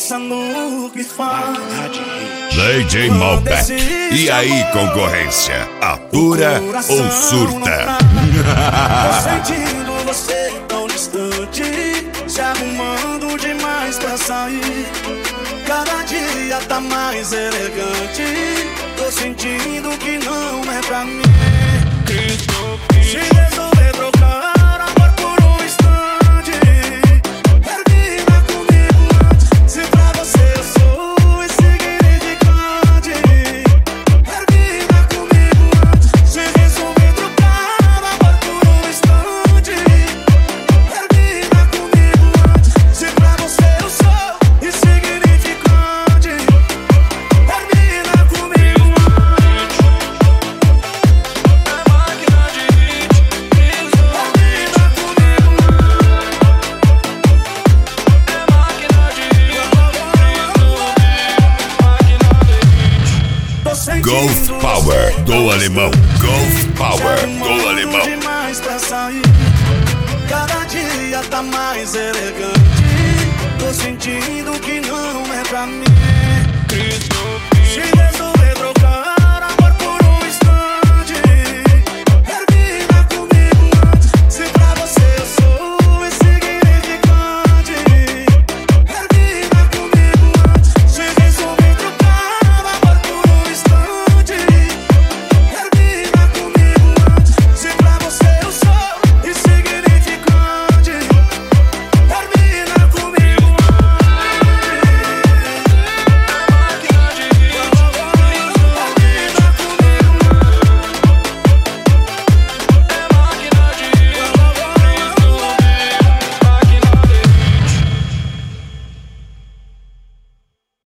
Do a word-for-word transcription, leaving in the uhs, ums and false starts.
pensa no que faz. D J Malbec. E aí, concorrência? Atura ou surta? Tô sentindo você tão distante, se arrumando demais pra sair. Cada dia tá mais elegante. Tô sentindo que não é pra mim. Se resolver trocar amor por um instante, termina comigo antes. Se pra você eu sou insignificante, termina comigo antes. Se resolver trocar amor por um instante, termina comigo antes. Se pra você eu sou insignificante, termina comigo antes. É máquina de hit, termina comigo antes. É máquina de hit, máquina de hit. Golf Power do alemão. Golf Power do alemão. Demais pra sair. Cada dia tá mais elegante. Tô sentindo que não é pra mim.